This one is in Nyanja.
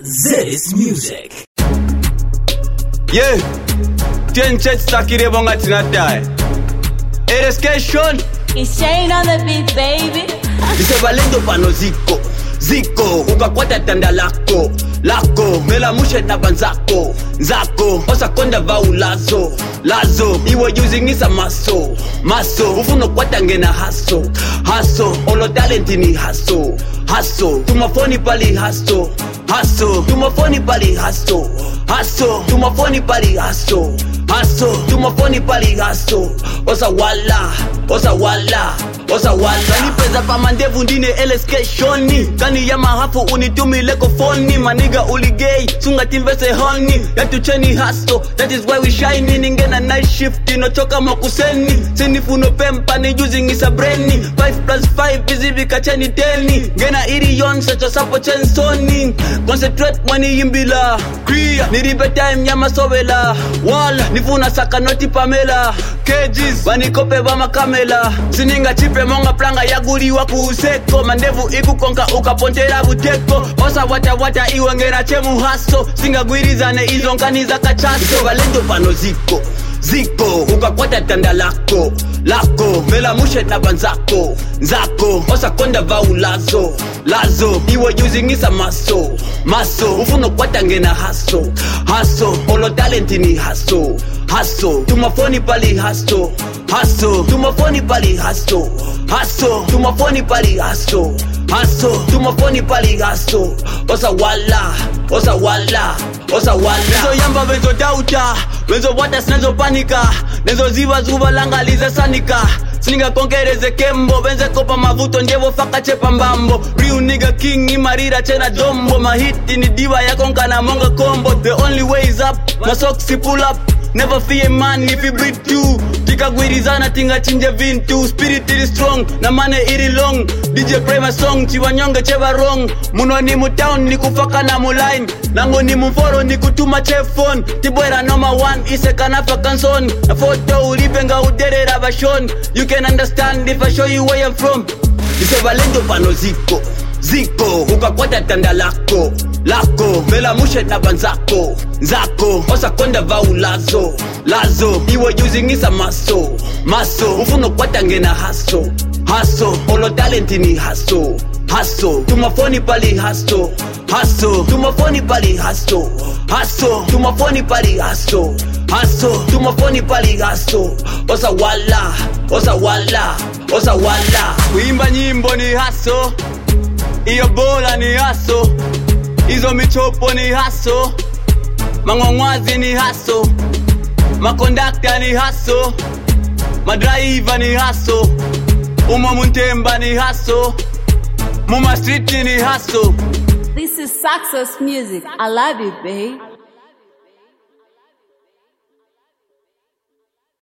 This music. Yeah, 10 chats takire bonga tinadai. Education. It's Shane on the beat, baby. Dise valendo pano Ziko, ukakwata tanda lako mela mushe na banzako Nzako, osakonda vau lazo Iwe using isa maso Ufuno kwata ngena haso Olo talenti ni haso Tumafoni pali haso Tumafoni pali haso Tumafoni pali haso Tumafoni pali haso Osa wala Kani peza pa mandevu ndine LSK shoni Kani ya mahafu unitumile kofoni Maniga uligay, sunga timvese honey Yatucheni hasto, that is why we shining Ningena night shift, inochoka makuseni Sinifuno pempa, ni using isa brainy 5+5, izivi kacheni teni Ngena iri yon, sacho sapo chen soni Concentrate mwani imbila Kriya, niripe time ya masovela Wala, nifuna saka noti pamela Kgs, wanikope wama kamela Sininga chipe monga planga ya guri waku useko Mandevu iku konka ukapontera buteko Osa wata iwe ngena chemu haso Singa guirizane izonkani za kachaso Valendo pano Ziko, ukakwata tanda lako mela mushe na banzako Nzako, osa konda vau lazo Iwe using isa maso Ufuno kwata ngena haso Olo talenti ni haso Tumafoni pali haso Tumafoni pali haso Tumafoni pali haso Tumafoni pali haso Osa wala Nezo yamba vezo dauta Vezo wata sinezo panika Nezo ziva zuva langa lize sanika Sininga konkereze kembo Benze kopa mavuto njevo faka chepa mbambo Real nigga king imarira chena dombo Mahiti ni diva ya konka na monga combo The only way is up Masoksi pull up Never fear man if you breathe too Tika guirizana tinga chinje vintu Spirit iri strong na mane iri long DJ play my song chiwa nyonge cheva wrong Muno ni mu town ni kufaka na mu line Nango ni mu foro ni kutuma chef phone Tiboera number 1 ise kanafa kanson Na photo ulipenga udere rabashon You can understand if I show you where you're from Ise valendo pano Ziko, ukakwata tanda lako mela mushe na banzako Nzako, osa konda vau lazo Iwe using isa maso Ufuno kwata ngena haso Olo talenti ni haso Tumafoni pali haso Tumafoni pali haso Tumafoni pali haso Tumafoni pali haso Osa wala Kuimba nyimbo ni haso Iyo bola ni haso Izo michopo ni haso Mangongwazi ni haso Makondakta ni haso Madraiva ni haso Uma muntemba ni haso Muma street ni haso This is success music. I love it, babe.